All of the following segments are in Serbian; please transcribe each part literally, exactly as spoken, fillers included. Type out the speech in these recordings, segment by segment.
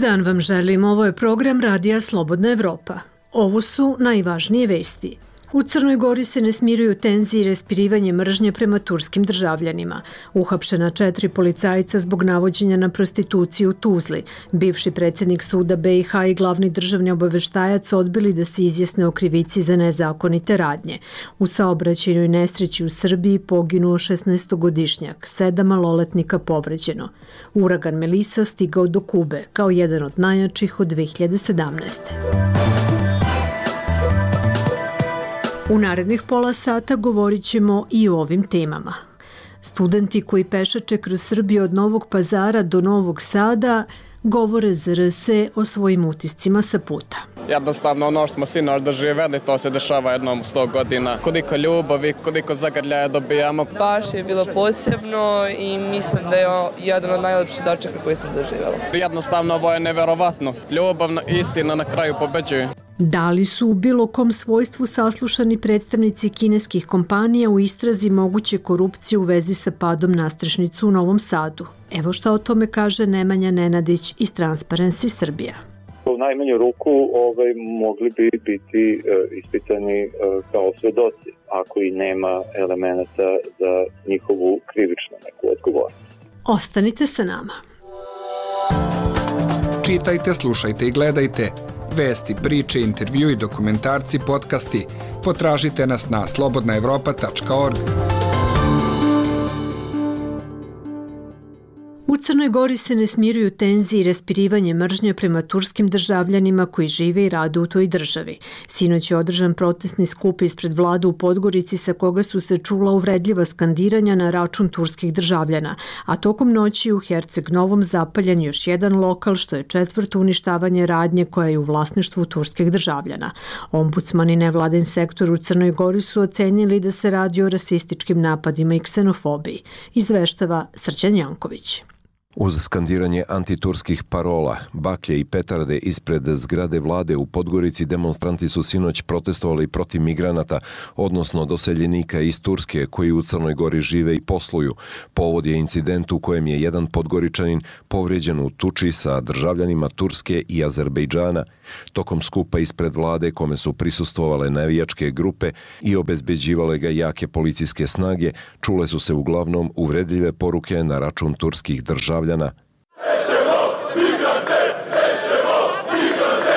dan vam želim, ovo je program Radija Slobodna Evropa. Ovo su najvažnije vesti. U Crnoj Gori se ne smiruju tenzije i raspirivanje mržnje prema turskim državljanima. Uhapšena četiri policajca zbog navođenja na prostituciju u Tuzli. Bivši predsjednik suda B i H i glavni državni obaveštajac odbili da se izjasne o krivici za nezakonite radnje. U saobraćajnoj nesreći u Srbiji poginuo šesnaestogodišnjak, sedam maloletnika povređeno. Uragan Melisa stigao do Kube kao jedan od najjačih od dve hiljade sedamnaeste. U narednih pola sata govorit ćemo i o ovim temama. Studenti koji pešače kroz Srbiju od Novog Pazara do Novog Sada govore za R S o svojim utiscima sa puta. Jednostavno ono što smo sinoć doživjeli, to se dešava jednom u sto godina. Koliko ljubavi, koliko zagrljaja dobijamo. Baš je bilo posebno i mislim da je jedan od najlepših dočeka koji sam doživjela. Jednostavno ovo je neverovatno. Ljubavna istina na kraju pobeđuje. Da li su u bilo kom svojstvu saslušani predstavnici kineskih kompanija u istrazi moguće korupcije u vezi sa padom nastrešnicu u Novom Sadu? Evo šta o tome kaže Nemanja Nenadić iz Transparency Srbija. U najmanju ruku ovaj, mogli bi biti e, ispitani e, kao svedoci, ako i nema elemenata za njihovu krivičnu neku odgovornost. Ostanite sa nama. Čitajte, slušajte i gledajte. Vesti, priče, intervju i dokumentarci, podcasti. Potražite nas na slobodna evropa tačka org. U Crnoj Gori se ne smiruju tenzije i raspirivanje mržnje prema turskim državljanima koji žive i rade u toj državi. Sinoć je održan protestni skup ispred vlade u Podgorici sa koga su se čula uvredljiva skandiranja na račun turskih državljana, a tokom noći u Herceg Novom zapaljen još jedan lokal što je četvrto uništavanje radnje koja je u vlasništvu turskih državljana. Ombudsman i nevladin sektor u Crnoj Gori su ocenili da se radi o rasističkim napadima i ksenofobiji, izveštava Srđan Janković. Uz skandiranje antiturskih parola, baklje i petarde ispred zgrade vlade u Podgorici demonstranti su sinoć protestovali protiv migranata, odnosno doseljenika iz Turske koji u Crnoj Gori žive i posluju. Povod je incident u kojem je jedan Podgoričanin povrijeđen u tuči sa državljanima Turske i Azerbejdžana. Tokom skupa ispred vlade kome su prisustvovale navijačke grupe i obezbeđivale ga jake policijske snage, čule su se uglavnom uvredljive poruke na račun turskih državljana. Nećemo migrante, nećemo migrante,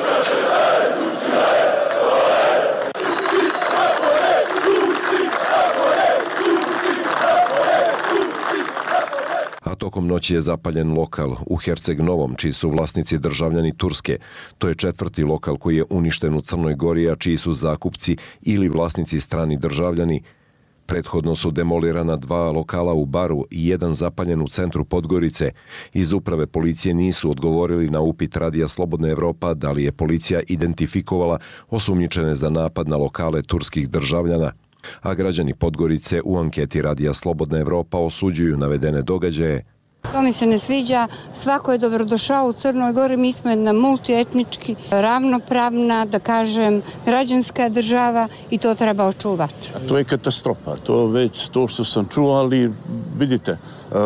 A tokom noći je zapaljen lokal u Herceg Novom, čiji su vlasnici državljani Turske. To je četvrti lokal koji je uništen u Crnoj Gori, a čiji su zakupci ili vlasnici strani državljani. Prethodno su demolirana dva lokala u Baru i jedan zapaljen u centru Podgorice. Iz uprave policije nisu odgovorili na upit Radija Slobodna Evropa da li je policija identifikovala osumnjičene za napad na lokale turskih državljana. A građani Podgorice u anketi Radija Slobodna Evropa osuđuju navedene događaje. To mi se ne sviđa, svako je dobrodošao u Crnoj Gori, mi smo jedna multietnički, ravnopravna, da kažem, građanska država i to treba očuvati. A to je katastrofa, to već to što sam čuo, ali vidite,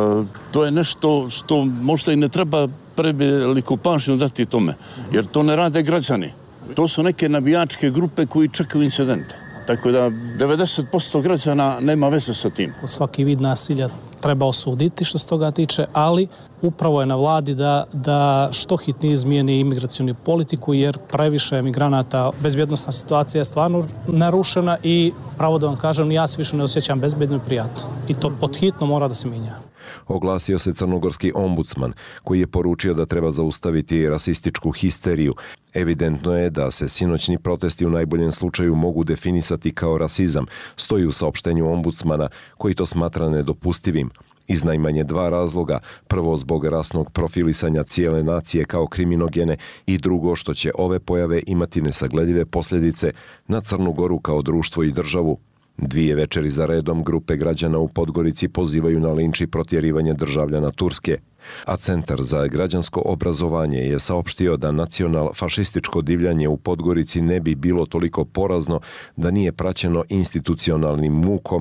to je nešto što možda i ne treba preveliku pažnju dati tome, jer to ne rade građani. To su neke navijačke grupe koji čekaju incidente. Tako da devedeset posto građana nema veze sa tim. Svaki vid nasilja treba osuditi što se toga tiče, ali upravo je na vladi da, da što hitnije izmijeni imigracionu politiku, jer previše emigranata, bezbjednostna situacija je stvarno narušena i pravo da vam kažem, ja se više ne osjećam bezbjedno i prijatno. I to pod hitno mora da se mijenja. Oglasio se crnogorski ombudsman, koji je poručio da treba zaustaviti rasističku histeriju. Evidentno je da se sinoćni protesti u najboljem slučaju mogu definisati kao rasizam, stoji u saopštenju ombudsmana, koji to smatra nedopustivim. Iz najmanje dva razloga, prvo zbog rasnog profilisanja cijele nacije kao kriminogene i drugo što će ove pojave imati nesagledive posljedice na Crnu Goru kao društvo i državu. Dvije večeri za redom grupe građana u Podgorici pozivaju na linč i protjerivanje državljana Turske, a Centar za građansko obrazovanje je saopštio da nacional-fašističko divljanje u Podgorici ne bi bilo toliko porazno da nije praćeno institucionalnim mukom,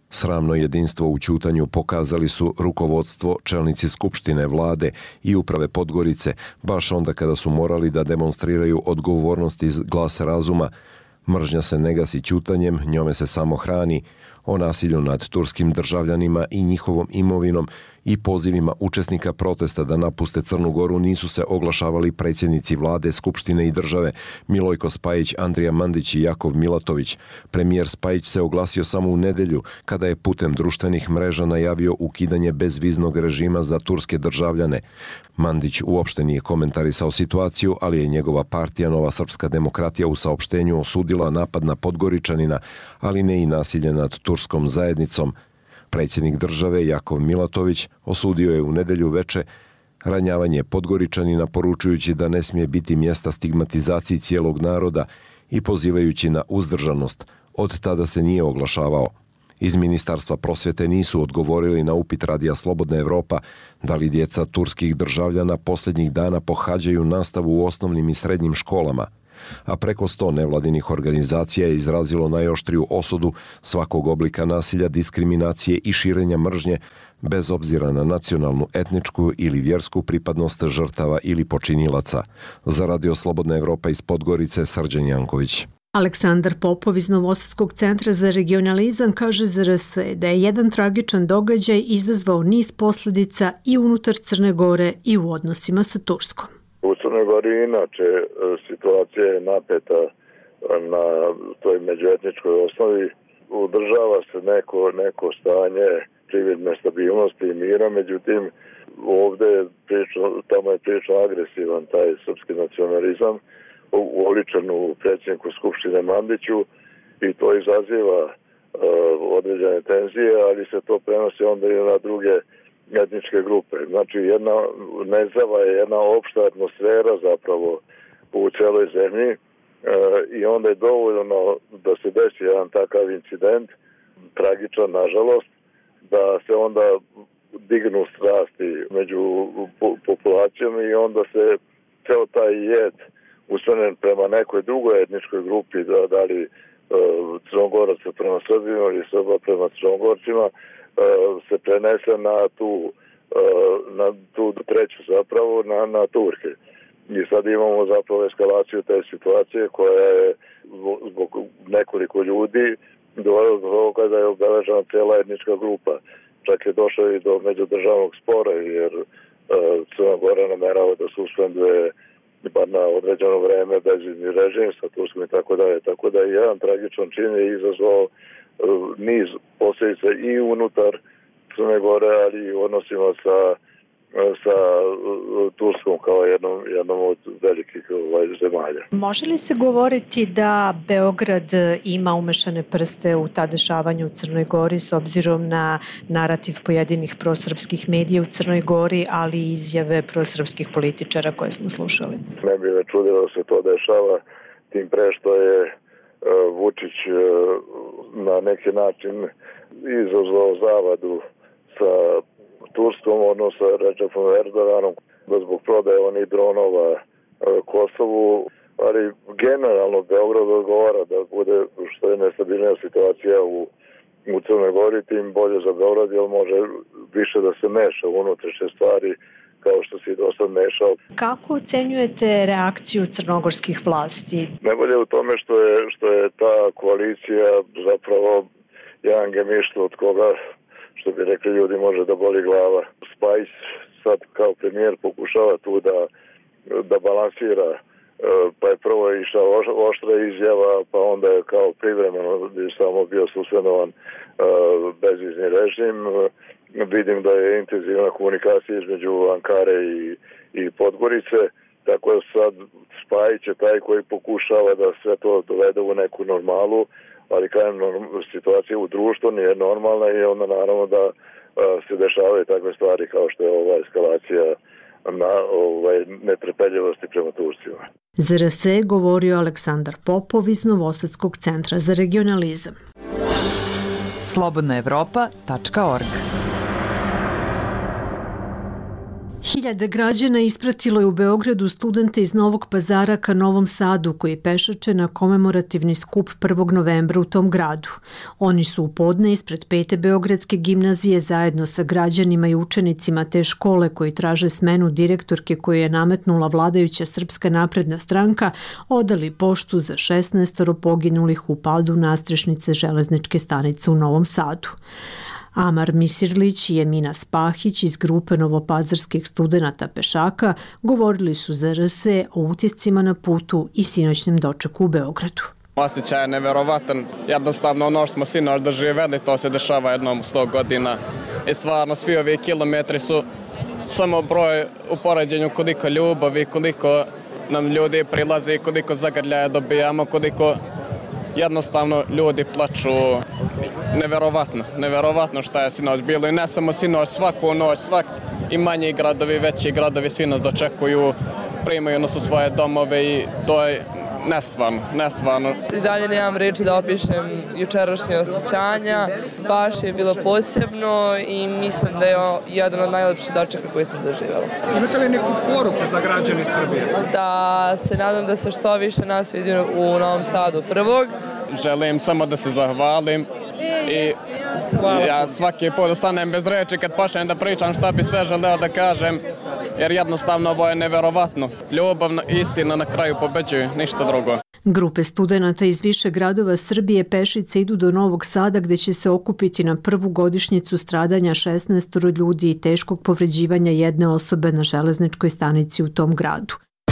Sramno jedinstvo u ćutanju pokazali su rukovodstvo, čelnici Skupštine, vlade i uprave Podgorice, baš onda kada su morali da demonstriraju odgovornost iz glasa razuma. Mržnja se ne gasi ćutanjem, njome se samo hrani. O nasilju nad turskim državljanima i njihovom imovinom i pozivima učesnika protesta da napuste Crnu Goru nisu se oglašavali predsjednici vlade, Skupštine i države Milojko Spajić, Andrija Mandić i Jakov Milatović. Premijer Spajić se oglasio samo u nedelju kada je putem društvenih mreža najavio ukidanje bezviznog režima za turske državljane. Mandić uopšte nije komentarisao situaciju, ali je njegova partija Nova srpska demokratija u saopštenju osudila napad na Podgoričanina, ali ne i nasilje nad turskom zajednicom. Predsjednik države Jakov Milatović osudio je u nedelju veče ranjavanje Podgoričanina, poručujući da ne smije biti mjesta stigmatizaciji cijelog naroda i pozivajući na uzdržanost. Od tada se nije oglašavao. Iz Ministarstva prosvjete nisu odgovorili na upit Radija Slobodna Evropa da li djeca turskih državljana posljednjih dana pohađaju nastavu u osnovnim i srednjim školama, a preko sto nevladinih organizacija je izrazilo najoštriju osudu svakog oblika nasilja, diskriminacije i širenja mržnje bez obzira na nacionalnu, etničku ili vjersku pripadnost žrtava ili počinilaca. Za Radio Slobodna Evropa iz Podgorice, Srđan Janković. Aleksandar Popov iz Novosadskog centra za regionalizam kaže za R S da je jedan tragičan događaj izazvao niz posljedica i unutar Crne Gore i u odnosima sa Turskom. U Crnoj Gori inače situacija je napeta na toj međuetničkoj osnovi. Udržava se neko, neko stanje prividne stabilnosti i mira, međutim ovdje je prilično, tamo je prilično agresivan taj srpski nacionalizam uoličen u predsjedniku Skupštine Mandiću i to izaziva uh, određene tenzije, ali se to prenosi onda i na druge etničke grupe. Znači jedna nezava je jedna opšta atmosfera zapravo u celoj zemlji e, i onda je dovoljno da se desi jedan takav incident, tragičan nažalost, da se onda dignu strasti među populacijom i onda se ceo taj jed usmjeren prema nekoj drugoj etničkoj grupi, da, da li e, Crnogoraca prema Srbima ili Srba prema Crnogorcima, se prenese na tu, na tu treću zapravo, na, na Turke. I sad imamo zapravo eskalaciju te situacije koja je zbog nekoliko ljudi dovela do toga kada je obeležena cijela etnička grupa. Čak je došlo i do međudržavnog spora jer Crna Gora namerava da suspenduje bar na određeno vreme bezvizni režim sa Turskom i tako dalje. Tako da je jedan tragičan čin je izazvao niz posljedica i unutar Crne Gore, ali i u odnosima sa, sa Turskom kao jednom, jednom od velikih ovaj, zemalja. Može li se govoriti da Beograd ima umešane prste u ta dešavanja u Crnoj Gori s obzirom na narativ pojedinih prosrpskih medija u Crnoj Gori, ali i izjave prosrpskih političara koje smo slušali? Ne bi me čudilo da se to dešava, tim pre što je Vučić na neki način izazvao zavadu sa Turskom, odnosno sa Recepom Erdoganom, da zbog prodaje onih dronova Kosovu, ali generalno Beograd odgovara da bude što je nestabilnija situacija u, u Crnoj Gori, tim bolje za Beograd, jer može više da se meša u unutrašnje stvari kao što se i dosad mešao. Kako ocenjujete reakciju crnogorskih vlasti? Najbolje u tome što je, što je ta koalicija zapravo jedan gemišt od koga, što bi rekli ljudi, može da boli glava. Spajić sad kao premijer pokušava tu da, da balansira, pa je prvo išao oštra izjava, pa onda je kao privremeno samo bio suspenovan bezvizni režim. Vidim da je intenzivna komunikacija između Ankare i, i Podgorice, tako da sad Spajić je taj koji pokušava da sve to dovede u neku normalu, ali kajem situacija u društvu nije normalna i onda naravno da a, se dešavaju takve stvari kao što je ova eskalacija na ovaj, netrpeljivosti prema Turcima. Za R S govorio Aleksandar Popov iz Novosadskog centra za regionalizam. slobodna evropa tačka org Hiljade građana ispratilo je u Beogradu studente iz Novog Pazara ka Novom Sadu koji pešače na komemorativni skup prvog novembra u tom gradu. Oni su u podne ispred pete Beogradske gimnazije zajedno sa građanima i učenicima te škole koji traže smenu direktorke koju je nametnula vladajuća Srpska napredna stranka odali poštu za šesnaestoro poginulih u padu nastrešnice železničke stanice u Novom Sadu. Amar Misirlić i Emina Spahić iz grupe novopazarskih studenata pešaka govorili su za R S o utiscima na putu i sinoćnem dočeku u Beogradu. Osjećaj je neverovatan. Jednostavno ono što smo sinoć doživjeli, to se dešava jednom sto godina. I stvarno svi ovi kilometri su samo broj u poređenju koliko ljubavi, koliko nam ljudi prilazi, koliko zagrljaja dobijamo, koliko jednostavno ljudi plaču. Neverovatno, neverovatno šta je sinoć bilo i ne samo sinoć, svaku noć, svak i manji gradovi, veći gradovi, svi nas dočekuju, primaju nas u svoje domove i to je nestvarno, nestvarno. I dalje nemam reči da opišem jučerašnje osjećanja, baš je bilo posebno i mislim da je jedan od najlepših dočeka koji sam doživjela. Imate li neku poruku za građane Srbije? Da se nadam da se što više nas vidi u Novom Sadu prvog. Želim samo da se zahvalim i ja svaki put ostanem bez reči kad počnem da pričam šta bi sve želeo da kažem, jer jednostavno ovo je neverovatno. Ljubav, istina na kraju pobeđuje, ništa drugo. Grupe studenata iz više gradova Srbije pešice idu do Novog Sada gde će se okupiti na prvu godišnjicu stradanja šesnaestoro ljudi i teškog povređivanja jedne osobe na železničkoj stanici u tom gradu.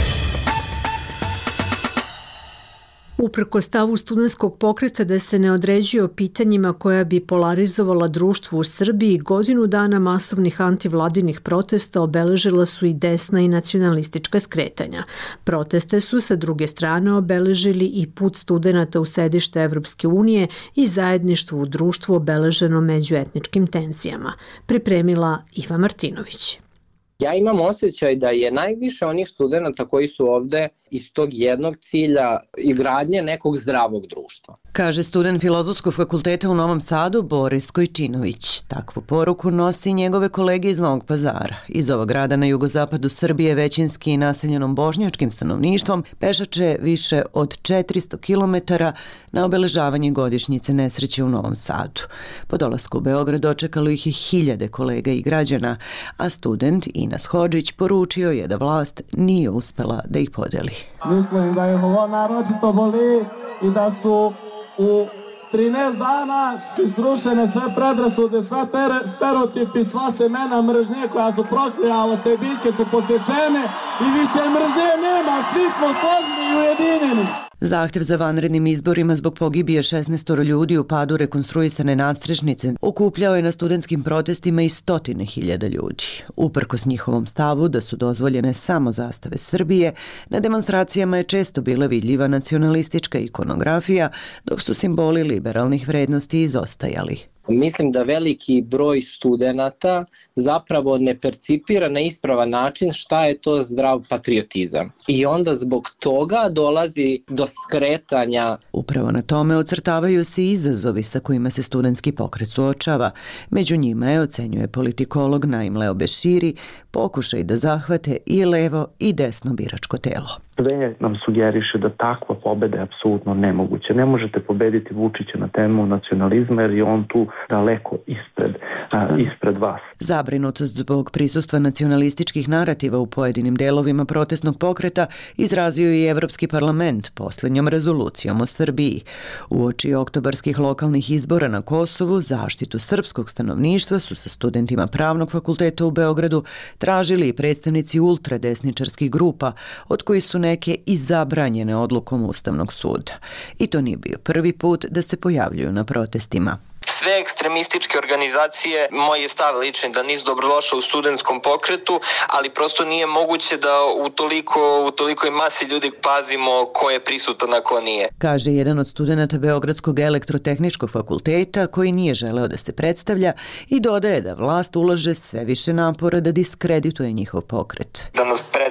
Uprko stavu studentskog pokreta da se ne određuje o pitanjima koja bi polarizovala društvo u Srbiji, godinu dana masovnih antivladinih protesta obeležila su i desna i nacionalistička skretanja. Proteste su sa druge strane obeležili i put studenata u sedište Evropske unije i zajedništvo u društvu obeleženo međuetničkim tenzijama. Pripremila Iva Martinović. Ja imam osjećaj da je najviše onih studenta koji su ovde iz tog jednog cilja i gradnje nekog zdravog društva. Kaže student Filozofskog fakulteta u Novom Sadu Boris Kojčinović. Takvu poruku nosi njegove kolege iz Novog Pazara. Iz ovog grada na jugozapadu Srbije, većinski i naseljenom bošnjačkim stanovništvom, pešače više od četiristo kilometara na obeležavanje godišnjice nesreće u Novom Sadu. Po dolasku u Beograd dočekalo ih je hiljade kolega i građana, a student Inas Hodžić poručio je da vlast nije uspela da ih podeli. Mislim da ih ovo naročito boli i da su u trinaest dana su srušene sve predrasude, sve stereotipi, sva semena mržnje koja su proklijala, te biljke su posječene i više mržnje nema, svi smo složni i ujedinjeni. Zahtev za vanrednim izborima zbog pogibije šesnaestoro ljudi u padu rekonstruisane nadstrešnice okupljao je na studentskim protestima i stotine hiljada ljudi. Uprkos njihovom stavu da su dozvoljene samo zastave Srbije, na demonstracijama je često bila vidljiva nacionalistička ikonografija, dok su simboli liberalnih vrednosti izostajali. Mislim da veliki broj studenata zapravo ne percipira na ispravan način šta je to zdrav patriotizam. I onda zbog toga dolazi do skretanja. Upravo na tome ocrtavaju se izazovi sa kojima se studentski pokret suočava. Među njima je, ocenjuje politikolog Naim Leo Beširi, pokušaj da zahvate i levo i desno biračko telo. Sve nam sugeriše da takva pobeda je apsolutno nemoguća. Ne možete pobediti Vučića na temu nacionalizma jer je on tu daleko ispred, a, ispred vas. Zabrinutost zbog prisustva nacionalističkih narativa u pojedinim delovima protestnog pokreta izrazio i Evropski parlament posljednjom rezolucijom o Srbiji. Uoči oktobarskih lokalnih izbora na Kosovu, zaštitu srpskog stanovništva su sa studentima Pravnog fakulteta u Beogradu tražili i predstavnici ultradesničarskih grupa, od kojih su neke i zabranjene odlukom Ustavnog suda. I to nije bio prvi put da se pojavljuju na protestima. Sve ekstremističke organizacije, moj je stav lični da nisu dobrodošle u studentskom pokretu, ali prosto nije moguće da u toliko, u tolikoj masi ljudi pazimo ko je prisutan, a ko nije. Kaže jedan od studenata Beogradskog elektrotehničkog fakulteta koji nije želeo da se predstavlja i dodaje da vlast ulaže sve više napora da diskredituje njihov pokret. Da nas predstavlja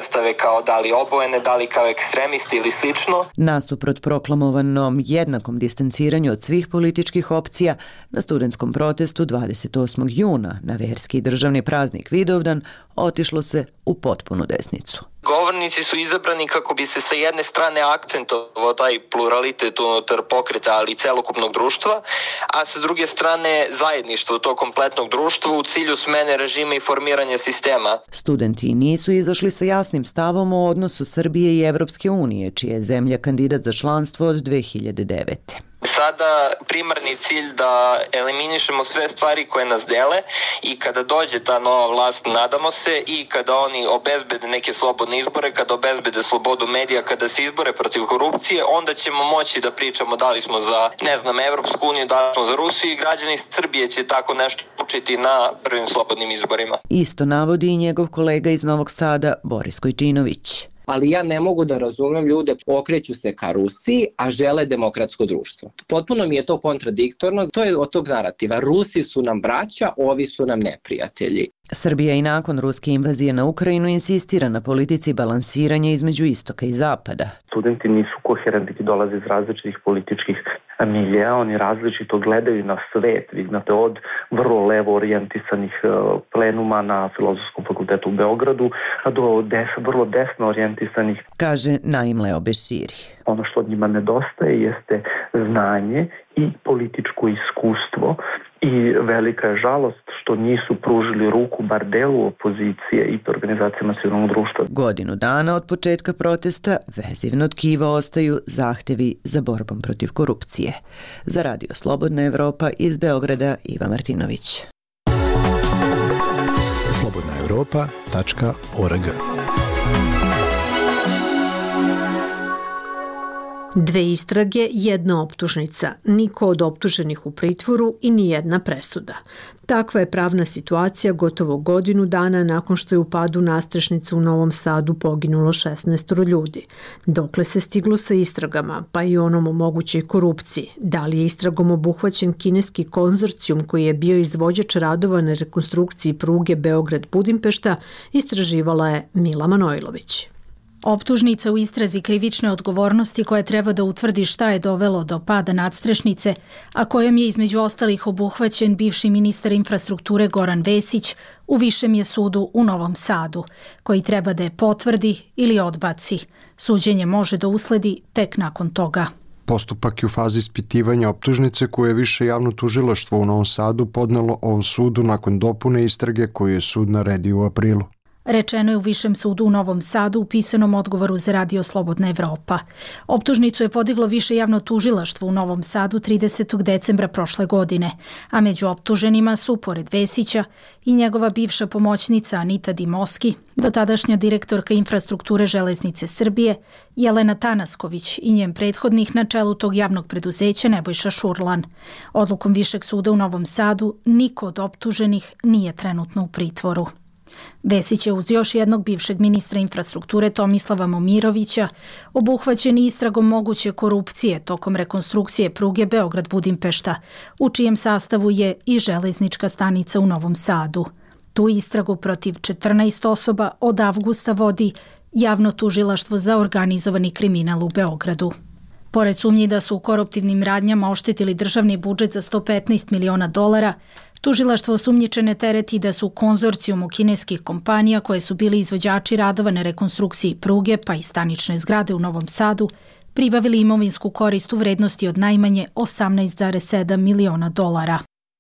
predstave kao da li obojene, da li kao ekstremisti ili slično. Nasuprot proklamovanom jednakom distanciranju od svih političkih opcija, na studentskom protestu dvadeset osmog juna na verski i državni praznik Vidovdan otišlo se u potpunu desnicu. Govornici su izabrani kako bi se sa jedne strane akcentovao taj pluralitet unutar pokreta, ali i celokupnog društva, a sa druge strane zajedništvo tog kompletnog društva u cilju smene režima i formiranja sistema. Studenti nisu izašli sa jasnim stavom o odnosu Srbije i Evropske unije, čija je zemlja kandidat za članstvo od dve hiljade devete. Sada primarni cilj da eliminišemo sve stvari koje nas dele i kada dođe ta nova vlast, nadamo se, i kada oni obezbede neke slobodne izbore, kada obezbede slobodu medija, kada se izbore protiv korupcije, onda ćemo moći da pričamo da li smo za, ne znam, Evropsku uniju, da li smo za Rusiju, i građani Srbije će tako nešto učiti na prvim slobodnim izborima. Isto navodi i njegov kolega iz Novog Sada, Boris Kojčinović. Ali ja ne mogu da razumem ljude, okreću se ka Rusiji, a žele demokratsko društvo. Potpuno mi je to kontradiktorno, to je od tog narativa. Rusi su nam braća, ovi su nam neprijatelji. Srbija i nakon ruske invazije na Ukrajinu insistira na politici balansiranja između istoka i zapada. Studenti nisu koherentni, dolaze iz različitih političkih miljeja, oni različito gledaju na svet. Vi znate, od vrlo levo orijentisanih plenuma na Filozofskom fakultetu u Beogradu do des, vrlo desno orijentisanih. Kaže Naim Leo Beširi. Ono što od njima nedostaje jeste znanje i političko iskustvo, i velika je žalost što nisu pružili ruku bar delu opozicije i organizacijama civilnog društva. Godinu dana od početka protesta vezivno tkiva ostaju zahtevi za borbom protiv korupcije. Za Radio Slobodna Evropa iz Beograda, Iva Martinović. slobodna evropa tačka org. Dve istrage, jedna optužnica, niko od optuženih u pritvoru i nijedna presuda. Takva je pravna situacija gotovo godinu dana nakon što je u padu nastrešnice u Novom Sadu poginulo šesnaest ljudi. Dokle se stiglo sa istragama, pa i onom o mogućoj korupciji? Da li je istragom obuhvaćen kineski konzorcijum koji je bio izvođač radova na rekonstrukciji pruge Beograd-Budimpešta, istraživala je Mila Manojlović. Optužnica u istrazi krivične odgovornosti koja treba da utvrdi šta je dovelo do pada nadstrešnice, a kojom je između ostalih obuhvaćen bivši ministar infrastrukture Goran Vesić, u Višem je sudu u Novom Sadu, koji treba da je potvrdi ili odbaci. Suđenje može da usledi tek nakon toga. Postupak je u fazi ispitivanja optužnice koje je Više javno tužilaštvo u Novom Sadu podnelo ovom sudu nakon dopune istrage koju je sud naredio u aprilu. Rečeno je u Višem sudu u Novom Sadu u pisanom odgovoru za Radio Slobodna Evropa. Optužnicu je podiglo Više javno tužilaštvo u Novom Sadu tridesetog decembra prošle godine, a među optuženima su, pored Vesića, i njegova bivša pomoćnica Anita Dimoski, dotadašnja direktorka infrastrukture Železnice Srbije, Jelena Tanasković i njen prethodnik na čelu tog javnog preduzeća Nebojša Šurlan. Odlukom Višeg suda u Novom Sadu niko od optuženih nije trenutno u pritvoru. Vesić je uz još jednog bivšeg ministra infrastrukture Tomislava Momirovića obuhvaćen istragom moguće korupcije tokom rekonstrukcije pruge Beograd-Budimpešta, u čijem sastavu je i železnička stanica u Novom Sadu. Tu istragu protiv četrnaest osoba od avgusta vodi Javno tužilaštvo za organizovani kriminal u Beogradu. Pored sumnji da su u koruptivnim radnjama oštetili državni budžet za sto petnaest miliona dolara, tužilaštvo osumnjičene tereti da su konzorcijumu kineskih kompanija koje su bili izvođači radova na rekonstrukciji pruge pa i stanične zgrade u Novom Sadu pribavili imovinsku korist u vrednosti od najmanje osamnaest zarez sedam miliona dolara.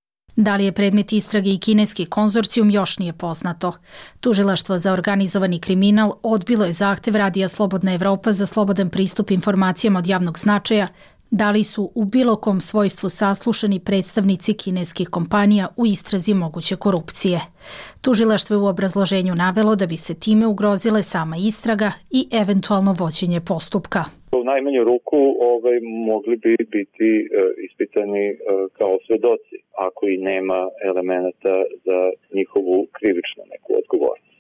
Da li je predmet istrage i kineski konzorcijum još nije poznato. Tužilaštvo za organizovani kriminal odbilo je zahtev Radija Slobodna Evropa za slobodan pristup informacijama od javnog značaja, da li su u bilo kom svojstvu saslušani predstavnici kineskih kompanija u istrazi moguće korupcije. Tužilaštvo je u obrazloženju navelo da bi se time ugrozile sama istraga i eventualno vođenje postupka. U najmanju ruku ovaj, mogli bi biti e, ispitani e, kao svedoci, ako i nema elemenata za njihovu krivičnu neku odgovornost.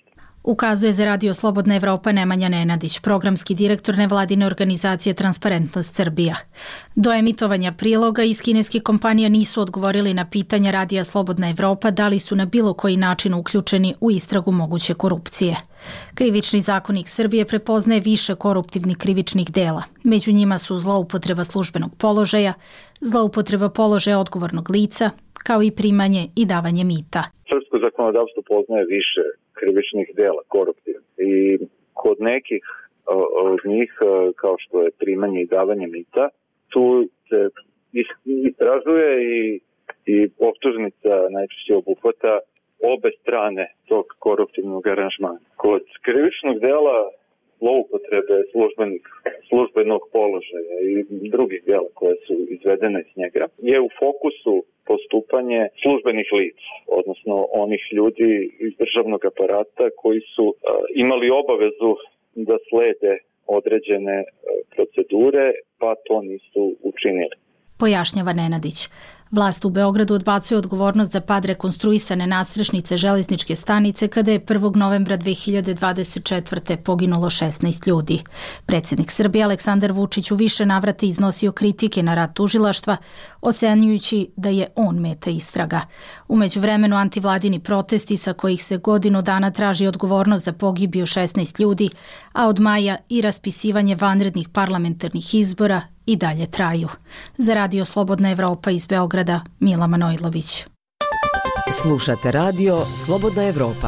Ukazuje za Radio Slobodna Evropa Nemanja Nenadić, programski direktor nevladine organizacije Transparentnost Srbija. Do emitovanja priloga iz kineskih kompanija nisu odgovorili na pitanja Radija Slobodna Evropa da li su na bilo koji način uključeni u istragu moguće korupcije. Krivični zakonik Srbije prepoznaje više koruptivnih krivičnih dela. Među njima su zloupotreba službenog položaja, zloupotreba položaja odgovornog lica, kao i primanje i davanje mita. Srpsko zakonodavstvo poznaje više krivičnih dela, koruptivnih. I kod nekih od njih, kao što je primanje i davanje mita, tu se istražuje i, i optužnica najčešće obuhvata obe strane tog koruptivnog aranžmana. Kod krivičnog dela zloupotrebe službenih, službenog položaja i drugih dela koje su izvedene iz njega je u fokusu postupanje službenih lica, odnosno onih ljudi iz državnog aparata koji su uh, imali obavezu da slede određene uh, procedure, pa to nisu učinili. Pojašnjava Nenadić. Vlast u Beogradu odbacuje odgovornost za pad rekonstruisane nadstrešnice železničke stanice kada je prvog novembra dve hiljade dvadeset četvrte poginulo šesnaest ljudi. Predsjednik Srbije Aleksandar Vučić u više navrata iznosio kritike na rad tužilaštva, ocenjujući da je on meta istraga. U međuvremenu antivladini protesti sa kojih se godinu dana traži odgovornost za pogibiju šesnaest ljudi, a od maja i raspisivanje vanrednih parlamentarnih izbora i dalje traju. Za Radio Slobodna Evropa iz Beograda, Mila Manojlović. Slušate Radio Slobodna Evropa.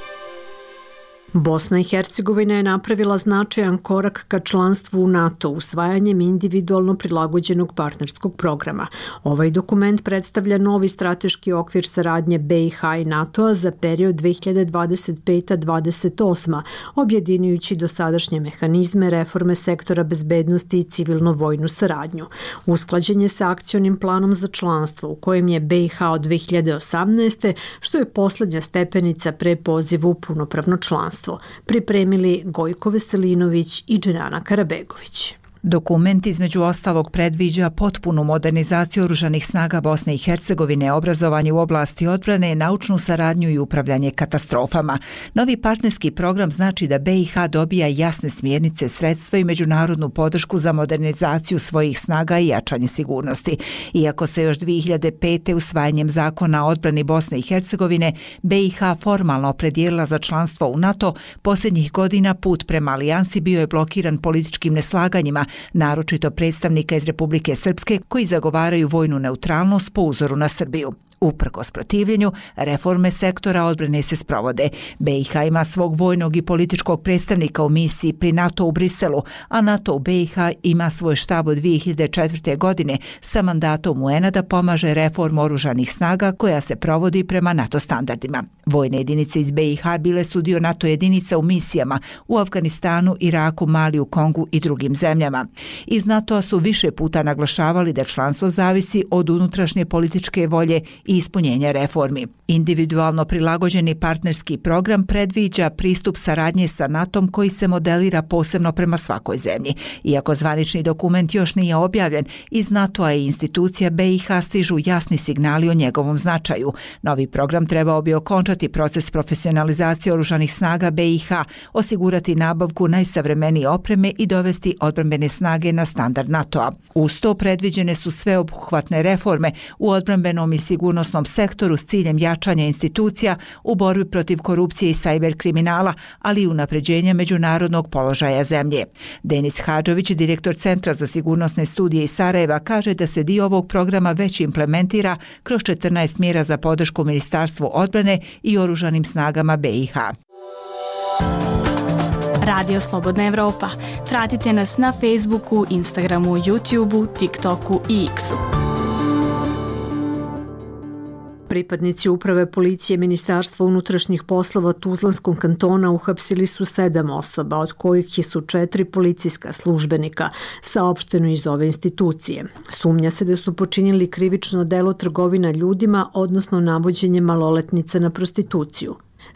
Bosna i Hercegovina je napravila značajan korak ka članstvu u NATO usvajanjem individualno prilagođenog partnerskog programa. Ovaj dokument predstavlja novi strateški okvir saradnje B i H i NATO-a za period dve hiljade dvadeset peta do dvadeset osma, objedinjujući dosadašnje mehanizme reforme sektora bezbednosti i civilno-vojnu saradnju. Usklađen je sa akcionim planom za članstvo u kojem je B i H od dve hiljade osamnaeste, što je poslednja stepenica pre pozivu u punopravno članstvo. Pripremili Gojko Veselinović i Dženana Karabegović. Dokument između ostalog predviđa potpunu modernizaciju oružanih snaga Bosne i Hercegovine, obrazovanje u oblasti odbrane, naučnu saradnju i upravljanje katastrofama. Novi partnerski program znači da B i H dobija jasne smjernice, sredstva i međunarodnu podršku za modernizaciju svojih snaga i jačanje sigurnosti. Iako se još dve hiljade pete usvajanjem zakona o odbrani Bosne i Hercegovine B i H formalno opredijelila za članstvo u NATO, posljednjih godina put prema alijansi bio je blokiran političkim neslaganjima, naročito predstavnika iz Republike Srpske koji zagovaraju vojnu neutralnost po uzoru na Srbiju. Uprkos protivljenju, reforme sektora odbrane se sprovode. B i H ima svog vojnog i političkog predstavnika u misiji pri NATO u Briselu, a NATO u B i H ima svoj štab od dve hiljade četvrte. godine sa mandatom U N-a da pomaže reformu oružanih snaga koja se provodi prema NATO standardima. Vojne jedinice iz B i H bile su dio NATO jedinica u misijama u Afganistanu, Iraku, Maliju, Kongu i drugim zemljama. Iz NATO-a su više puta naglašavali da članstvo zavisi od unutrašnje političke volje i ispunjenja reformi. Individualno prilagođeni partnerski program predviđa pristup saradnje sa NATO-om koji se modelira posebno prema svakoj zemlji. Iako zvanični dokument još nije objavljen, iz NATO-a i institucija B i H stižu jasni signali o njegovom značaju. Novi program trebao bi okončati proces profesionalizacije oružanih snaga B i H, osigurati nabavku najsavremenije opreme i dovesti odbrambene snage na standard NATO-a. Uz to predviđene su sveobuhvatne reforme u odbrambenom i sigurnosnom sektoru s ciljem jačanja institucija u borbi protiv korupcije i sajber kriminala, ali i unapređenja međunarodnog položaja zemlje. Denis Hadžović, direktor Centra za sigurnosne studije iz Sarajeva, kaže da se dio ovog programa već implementira kroz četrnaest mjera za podršku Ministarstvu odbrane i oružanim snagama B i H. Radio Slobodna Evropa. Pratite nas na Facebooku, Instagramu, YouTubeu, TikToku i X-u. Pripadnici uprave policije Ministarstva unutrašnjih poslova Tuzlanskog kantona uhapsili su sedam osoba, od kojih su četiri policijska službenika, saopšteno iz ove institucije. Sumnja se da su počinili krivično delo trgovina ljudima, odnosno navođenje maloletnica na prostituciju.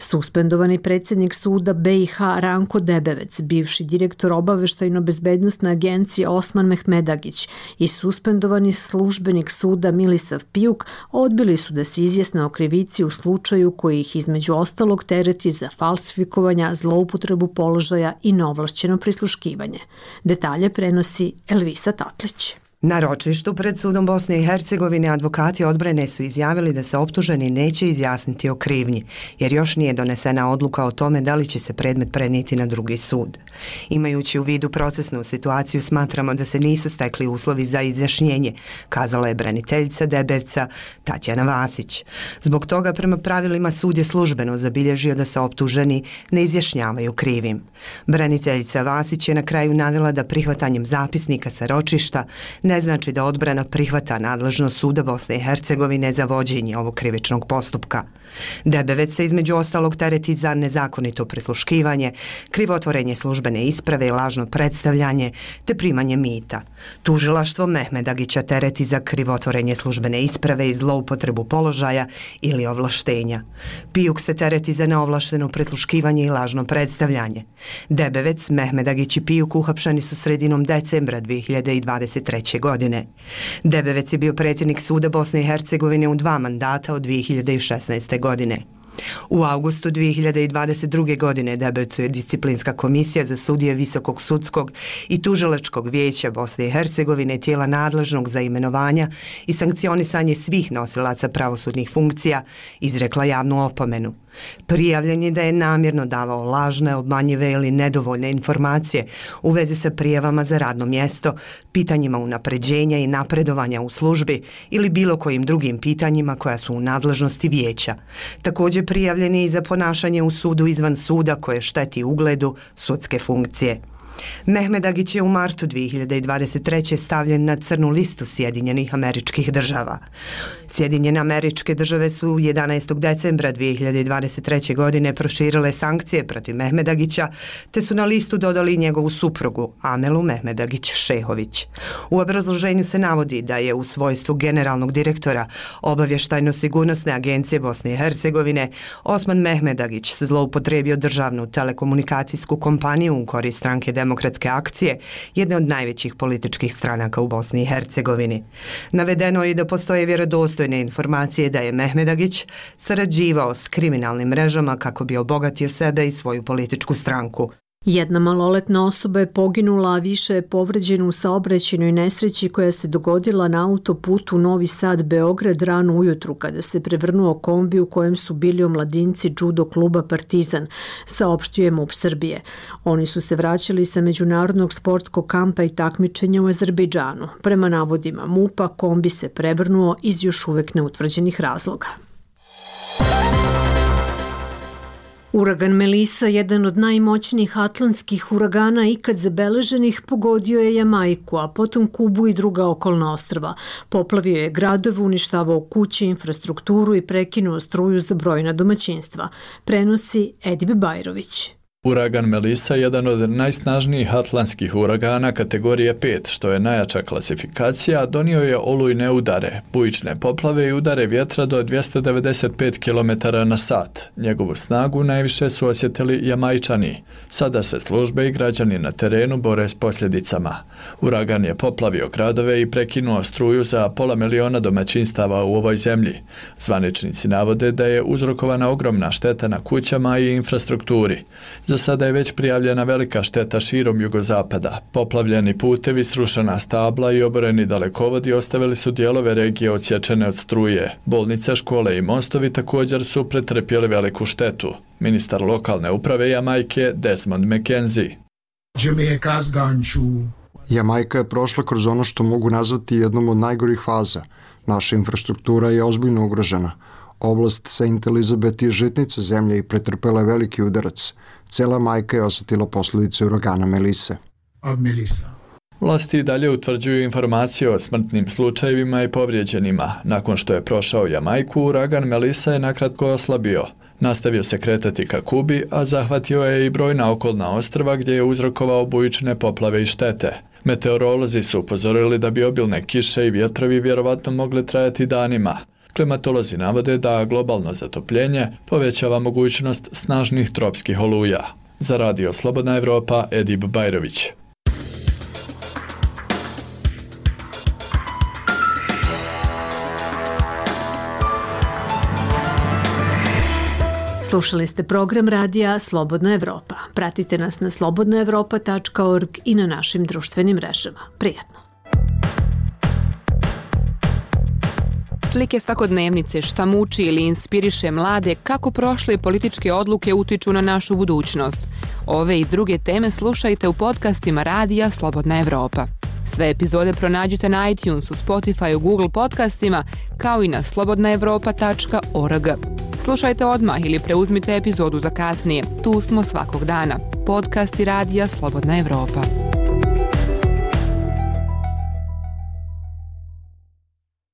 Suspendovani predsjednik suda B i H Ranko Debevec, bivši direktor obaveštajno-bezbednostne agencije Osman Mehmedagić i suspendovani službenik suda Milisav Pijuk odbili su da se izjasne o krivici u slučaju koji ih između ostalog tereti za falsifikovanja, zloupotrebu položaja i neovlašćeno prisluškivanje. Detalje prenosi Elvisa Tatlić. Na ročištu pred sudom Bosne i Hercegovine advokati odbrane su izjavili da se optuženi neće izjasniti o krivnji, jer još nije donesena odluka o tome da li će se predmet prenijeti na drugi sud. Imajući u vidu procesnu situaciju, smatramo da se nisu stekli uslovi za izjašnjenje, kazala je braniteljica Debevca Tatjana Vasić. Zbog toga, prema pravilima, sud je službeno zabilježio da se optuženi ne izjašnjavaju krivim. Braniteljica Vasić je na kraju navela da prihvatanjem zapisnika sa ročišta ne znači da odbrana prihvata nadležnost suda Bosne i Hercegovine za vođenje ovog krivičnog postupka. Debevec se između ostalog tereti za nezakonito prisluškivanje, krivotvorenje službene isprave i lažno predstavljanje te primanje mita. Tužilaštvo Mehmedagića tereti za krivotvorenje službene isprave i zloupotrebu položaja ili ovlaštenja. Pijuk se tereti za neovlašteno prisluškivanje i lažno predstavljanje. Debevec, Mehmedagić i Pijuk uhapšeni su sredinom decembra dvije hiljade dvadeset treće. godine. Debevec je bio predsjednik suda Bosne i Hercegovine u dva mandata od dvije hiljade šesnaeste. godine. U avgustu dvije hiljade dvadeset druge. godine Debevcu je disciplinska komisija za sudije Visokog sudskog i tužilačkog vijeća Bosne i Hercegovine, tijela nadležnog za imenovanja i sankcionisanje svih nosilaca pravosudnih funkcija, izrekla javnu opomenu. Prijavljen je da je namjerno davao lažne, obmanjive ili nedovoljne informacije u vezi sa prijavama za radno mjesto, pitanjima unapređenja i napredovanja u službi ili bilo kojim drugim pitanjima koja su u nadležnosti vijeća. Također prijavljen je i za ponašanje u sudu izvan suda koje šteti ugledu sudske funkcije. Mehmedagić je u martu dvije hiljade dvadeset treće. stavljen na crnu listu Sjedinjenih Američkih Država. Sjedinjene Američke Države su jedanaestog decembra dvije hiljade dvadeset treće. godine proširile sankcije protiv Mehmedagića, te su na listu dodali njegovu suprugu, Amelu Mehmedagić-Šehović. U obrazloženju se navodi da je u svojstvu generalnog direktora Obavještajno-sigurnosne agencije Bosne i Hercegovine Osman Mehmedagić zloupotrebio državnu telekomunikacijsku kompaniju u korist stranke Demokratske akcije, jedne od najvećih političkih stranaka u Bosni i Hercegovini. Navedeno je da postoje vjerodostojne informacije da je Mehmedagić sarađivao s kriminalnim mrežama kako bi obogatio sebe i svoju političku stranku. Jedna maloletna osoba je poginula, a više je povređena u saobraćajnoj nesreći koja se dogodila na autoputu Novi Sad-Beograd rano ujutru kada se prevrnuo kombi u kojem su bili omladinci judo kluba Partizan, saopštio MUP Srbije. Oni su se vraćali sa međunarodnog sportskog kampa i takmičenja u Azerbejdžanu. Prema navodima MUP-a, kombi se prevrnuo iz još uvek neutvrđenih razloga. Uragan Melissa, jedan od najmoćnijih atlantskih uragana ikad zabeleženih, pogodio je Jamajku, a potom Kubu i druga okolna ostrva. Poplavio je gradove, uništavao kuće, infrastrukturu i prekinuo struju za brojna domaćinstva. Prenosi Edip Bajrović. Uragan Melissa je jedan od najsnažnijih atlantskih uragana kategorije pet, što je najjača klasifikacija, donio je olujne udare, bujične poplave i udare vjetra do dvjesto devedeset pet kilometara na sat. Njegovu snagu najviše su osjetili Jamajčani. Sada se službe i građani na terenu bore s posljedicama. Uragan je poplavio gradove i prekinuo struju za pola miliona domaćinstava u ovoj zemlji. Zvaničnici navode da je uzrokovana ogromna šteta na kućama i infrastrukturi. Za sada je već prijavljena velika šteta širom jugozapada. Poplavljeni putevi, srušena stabla i oboreni dalekovodi ostavili su dijelove regije odsječene od struje. Bolnice, škole i mostovi također su pretrpjeli veliku štetu. Ministar lokalne uprave Jamajke Desmond McKenzie. Jamajka je prošla kroz ono što mogu nazvati jednom od najgorih faza. Naša infrastruktura je ozbiljno ugrožena. Oblast Saint Elizabeth je žitnica zemlje i pretrpela je veliki udarac. Cela Majka je osjetila posljedice uragana Melisse. Vlasti i dalje utvrđuju informacije o smrtnim slučajevima i povrijeđenima. Nakon što je prošao Jamajku, uragan Melissa je nakratko oslabio. Nastavio se kretati ka Kubi, a zahvatio je i brojna okolna ostrva gdje je uzrokovao bujične poplave i štete. Meteorolozi su upozorili da bi obilne kiše i vjetrovi vjerovatno mogli trajati danima. Klimatolozi navode da globalno zatopljenje povećava mogućnost snažnih tropskih oluja. Za Radio Slobodna Evropa, Edib Bajrović. Slušali ste program radija Slobodna Evropa. Pratite nas na slobodna evropa tačka org i na našim društvenim mrežama. Prijatno! Slike svakodnevnice, šta muči ili inspiriše mlade, kako prošle političke odluke utiču na našu budućnost. Ove i druge teme slušajte u podcastima radija Slobodna Evropa. Sve epizode pronađite na iTunesu, Spotifyu, Google podcastima, kao i na slobodna evropa tačka org. Slušajte odmah ili preuzmite epizodu za kasnije. Tu smo svakog dana. Podcast i radija Slobodna Evropa.